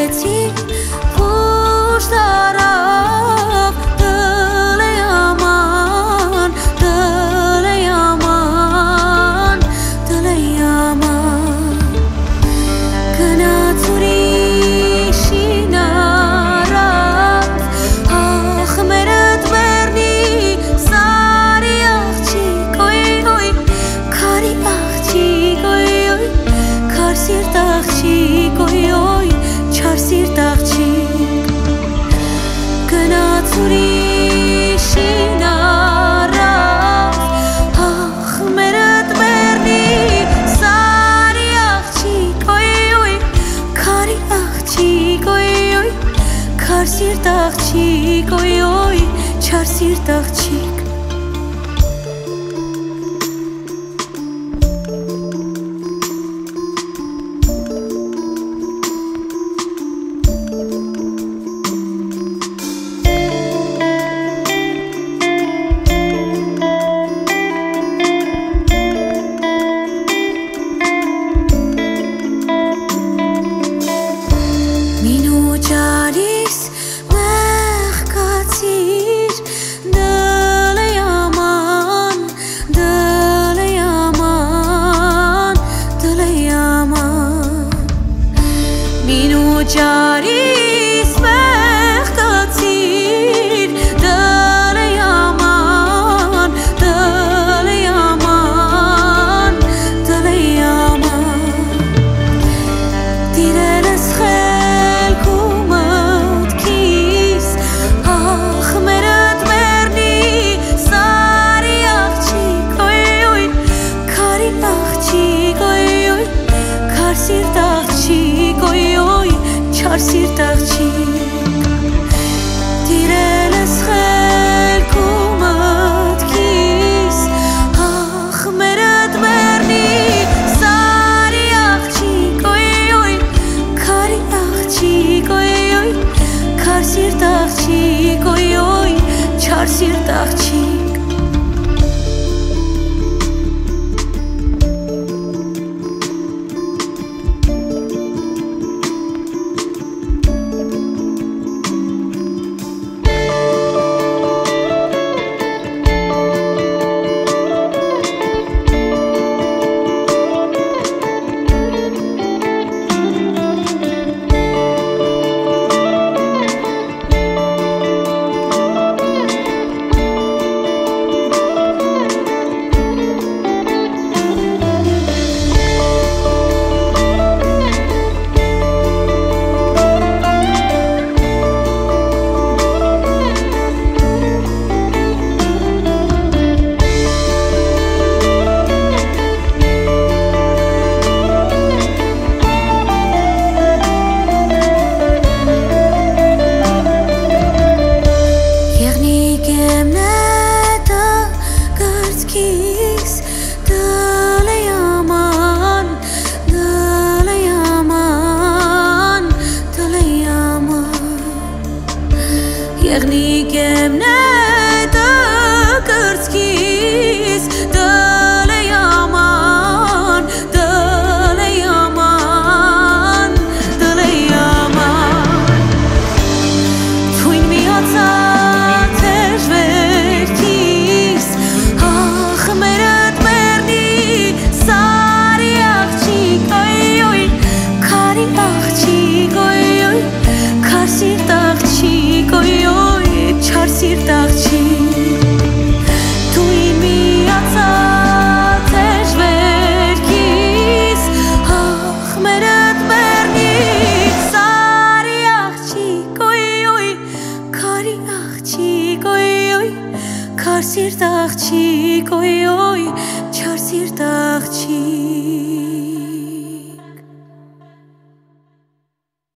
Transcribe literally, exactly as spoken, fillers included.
Աղջիկ, ոյ, ոյ, չար սիրտ աղջիկ Ջարիս մեղքացիր դել է yaman դել է yaman դել է yaman դիրել ես խելքում մտքիս ախ մերդ մերնի սարի աղջիկ ոյ ոյ քարի աղջիկ ոյ ոյ քար սիրտ աղջիկ ոյ ոյ Չար սիրտ աղջիկ Տիրել ես խելքում մտքիս Ախ մերդ մերնի սարի աղջիկ Ոյ ոյ քարի աղջիկ Ոյ ոյ քար սիրտ աղջիկ Ոյ ոյ չար սիրտ աղջիկ Եղնիկ եմ նետը կրծքիս դել է yaman դել է yaman դել է yaman Թույն միացած էր վերքիս ախ մերդ մերնի սարի աղջիկ ոյ ոյ քարի աղջիկ ոյ ոյ քար սիրտ աղջիկ ոյ Չար սիրտ աղջիկ Թույն միացած էր վերքիս Ախ մերդ մերնի սարի աղջիկ Ոյ ոյ քարի աղջիկ Ոյ ոյ քար սիրտ աղջիկ Ոյ ոյ չար սիրտ աղջիկ